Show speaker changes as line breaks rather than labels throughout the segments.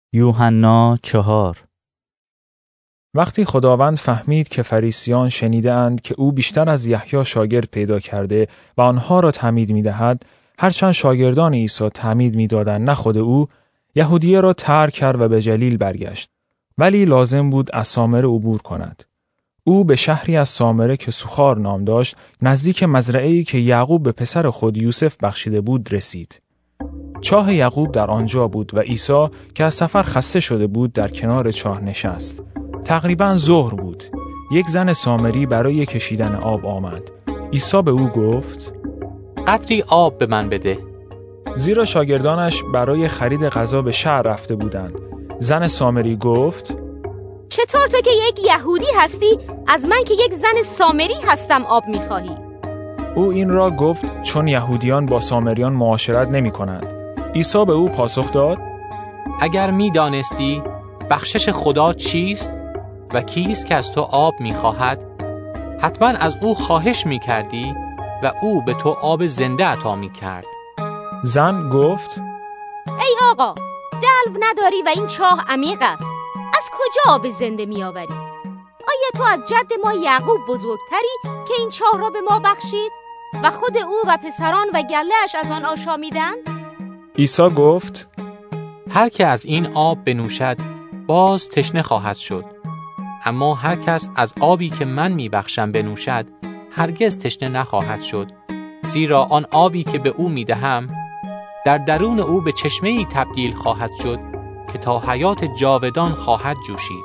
یوحنا 4.
وقتی خداوند فهمید که فریسیان شنیده‌اند که او بیشتر از یحیی شاگرد پیدا کرده و آنها را تعمید می‌دهد، هرچند شاگردان عیسی تعمید می‌دادند نه خود او، یهودیه را ترک کرد و به جلیل برگشت. ولی لازم بود از سامره عبور کند. او به شهری از سامره که سوخار نام داشت، نزدیک مزرعه‌ای که یعقوب به پسر خود یوسف بخشیده بود رسید. چاه یعقوب در آنجا بود و عیسی که از سفر خسته شده بود در کنار چاه نشست. تقریباً ظهر بود. یک زن سامری برای کشیدن آب آمد. عیسی به او گفت:
قطری آب به من بده.
زیرا شاگردانش برای خرید غذا به شهر رفته بودند. زن سامری گفت:
چطور تو که یک یهودی هستی از من که یک زن سامری هستم آب می‌خواهی؟
او این را گفت چون یهودیان با سامریان معاشرت نمی‌کنند. عیسی به او پاسخ داد:
اگر می‌دانستی بخشش خدا چیست و کیست که از تو آب می‌خواهد، حتما از او خواهش می‌کردی و او به تو آب زنده عطا می‌کرد.
زن گفت:
ای آقا، دلو نداری و این چاه عمیق است. از کجا آب زنده می‌آوری؟ آیا تو از جد ما یعقوب بزرگتری که این چاه را به ما بخشید و خود او و پسران و گله‌اش از آن آشامیدند؟
عیسی گفت:
هر که از این آب بنوشد باز تشنه خواهد شد، اما هر کس از آبی که من میبخشم بنوشد هرگز تشنه نخواهد شد، زیرا آن آبی که به او میدهم در درون او به چشمه‌ای تبدیل خواهد شد که تا حیات جاودان خواهد جوشید.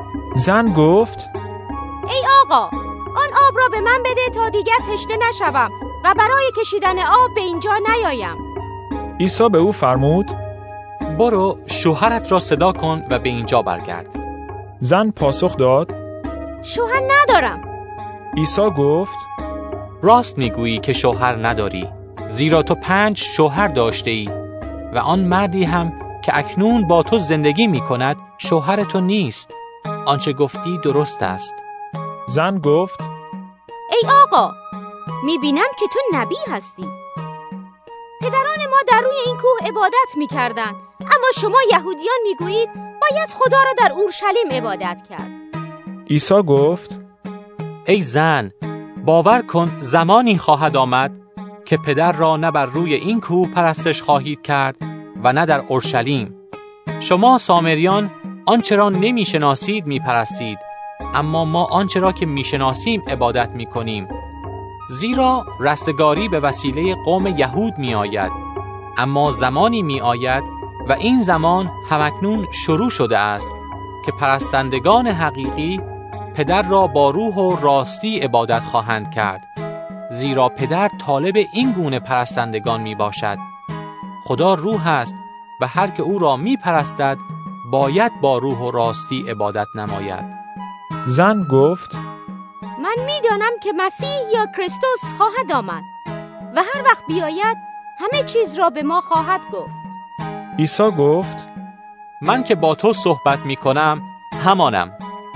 زن گفت:
ای آقا، آن آب را به من بده تا دیگر تشنه نشوم و برای کشیدن آب به اینجا نیایم.
عیسی به او فرمود:
برو شوهرت را صدا کن و به اینجا برگرد.
زن پاسخ داد:
شوهر ندارم.
عیسی گفت:
راست میگویی که شوهر نداری، زیرا تو 5 شوهر داشته ای و آن مردی هم که اکنون با تو زندگی میکند شوهر تو نیست. آنچه گفتی درست است.
زن گفت:
ای آقا، میبینم که تو نبی هستی. پدران ما در روی این کوه عبادت میکردند، اما شما یهودیان میگویید باید خدا را در اورشلیم عبادت کرد.
عیسی گفت:
ای زن، باور کن زمانی خواهد آمد که پدر را نه بر روی این کوه پرستش خواهید کرد و نه در اورشلیم. شما سامریان آنچه را نمیشناسید میپرستید، اما ما آنچه را که میشناسیم عبادت میکنیم. زیرا رستگاری به وسیله قوم یهود میآید، اما زمانی میآید و این زمان همکنون شروع شده است که پرستندگان حقیقی پدر را با روح و راستی عبادت خواهند کرد، زیرا پدر طالب این گونه پرستندگان می باشد. خدا روح است و هر که او را می پرستد باید با روح و راستی عبادت نماید.
زن گفت:
من میدانم که مسیح یا کریستوس خواهد آمد و هر وقت بیاید همه چیز را به ما خواهد گفت.
عیسی گفت:
من که با تو صحبت می کنم همانم.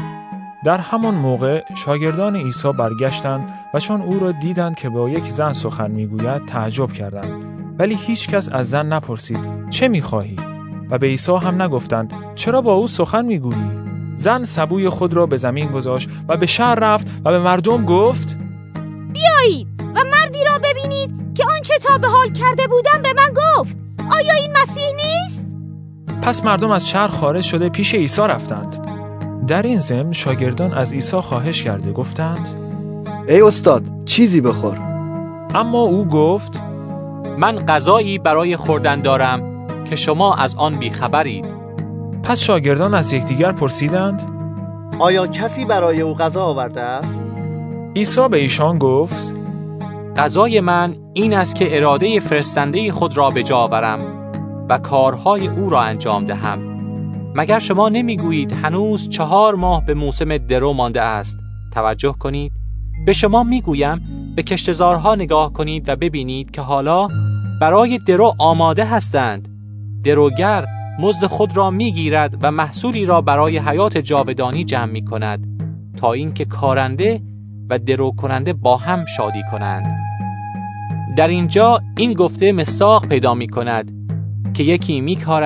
در همان موقع شاگردان عیسی برگشتند و چون او را دیدند که با یک زن سخن میگوید تعجب کردند، ولی هیچ کس از زن نپرسید چه میخواهی؟ و به عیسی هم نگفتند چرا با او سخن میگویی؟ زن سبوی خود را به زمین گذاشت و به شهر رفت و به مردم گفت:
بیایید و مردی را ببینید که آنچه تا به حال کرده بودم به من گفت. آیا این مسیح نیست؟
پس مردم از شهر خارج شده پیش عیسی رفتند. در این ضمن شاگردان از عیسی خواهش کرده گفتند:
ای استاد، چیزی بخور.
اما او گفت:
من غذایی برای خوردن دارم که شما از آن بیخبرید.
پس شاگردان از یکدیگر پرسیدند:
آیا کسی برای او غذا آورده است؟
عیسی به ایشان گفت:
غذای من این است که اراده فرستنده خود را به جا آورم و کارهای او را انجام دهم. مگر شما نمیگویید هنوز 4 ماه به موسم درو مانده است؟ توجه کنید، به شما میگویم به کشتزارها نگاه کنید و ببینید که حالا برای درو آماده هستند. دروگر مزد خود را میگیرد و محصولی را برای حیات جاودانی جمع میکند تا اینکه کارنده و درو کننده با هم شادی کنند. در اینجا این گفته مصداق پیدا میکند که یکی میکارد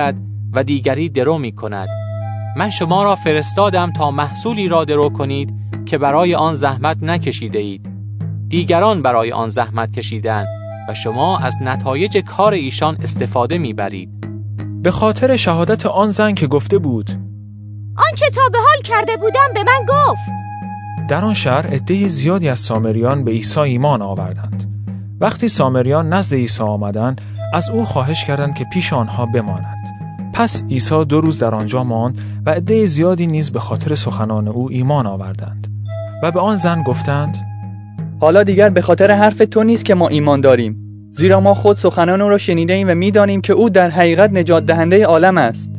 و دیگری درو می کند. من شما را فرستادم تا محصولی را درو کنید که برای آن زحمت نکشیده اید. دیگران برای آن زحمت کشیدند و شما از نتایج کار ایشان استفاده می برید.
به خاطر شهادت آن زن که گفته بود
آنچه تا به حال کرده بودم به من گفت.
در آن شهر عده زیادی از سامریان به عیسی ایمان آوردند. وقتی سامریان نزد عیسی آمدند، از او خواهش کردند که پیش آنها بماند. پس عیسی 2 روز در آنجا ماند و عده زیادی نیز به خاطر سخنان او ایمان آوردند و به آن زن گفتند
حالا دیگر به خاطر حرف تو نیست که ما ایمان داریم، زیرا ما خود سخنان او را شنیده ایم و می‌دانیم که او در حقیقت نجات دهنده عالم است.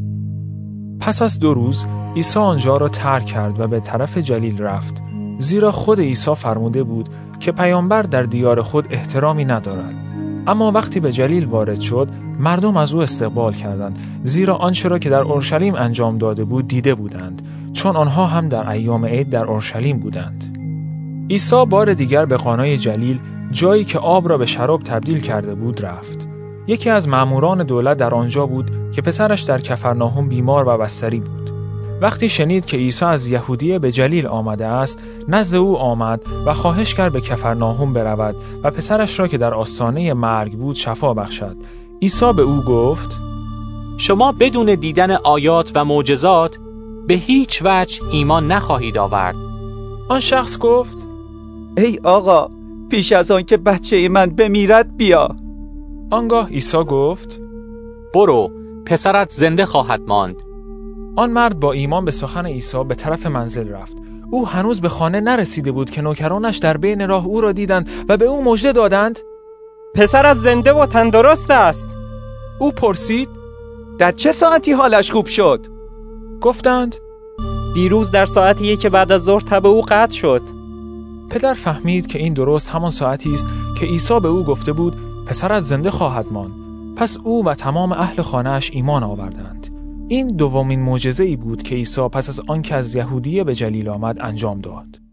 پس از 2 روز عیسی آنجا را ترک کرد و به طرف جلیل رفت، زیرا خود عیسی فرموده بود که پیامبر در دیار خود احترامی ندارد. اما وقتی به جلیل وارد شد، مردم از او استقبال کردند، زیرا آنچه را که در اورشلیم انجام داده بود دیده بودند، چون آنها هم در ایام عید در اورشلیم بودند. عیسی بار دیگر به قانای جلیل، جایی که آب را به شراب تبدیل کرده بود، رفت. یکی از مأموران دولت در آنجا بود که پسرش در کفرناهم بیمار و بستری بود. وقتی شنید که عیسی از یهودیه به جلیل آمده است، نزد او آمد و خواهش کرد به کفرناهم برود و پسرش را که در آستانه مرگ بود شفا بخشد. عیسی به او گفت
شما بدون دیدن آیات و معجزات به هیچ وجه ایمان نخواهید آورد.
آن شخص گفت
ای آقا، پیش از آن که بچه من بمیرد بیا.
آنگاه عیسی گفت
برو، پسرت زنده خواهد ماند.
آن مرد با ایمان به سخن عیسی به طرف منزل رفت. او هنوز به خانه نرسیده بود که نوکرانش در بین راه او را دیدند و به او مژده دادند
پسرت زنده و تندرست است.
او پرسید
در چه ساعتی حالش خوب شد؟
گفتند
دیروز در ساعتی که بعد از ظهر تب او قطع شد.
پدر فهمید که این درست همان ساعتی است که عیسی به او گفته بود پسرت زنده خواهد ماند. پس او و تمام اهل خانه‌اش ایمان آوردند. این دومین معجزه‌ای بود که عیسی پس از آنکه از یهودیه به جلیل آمد انجام داد.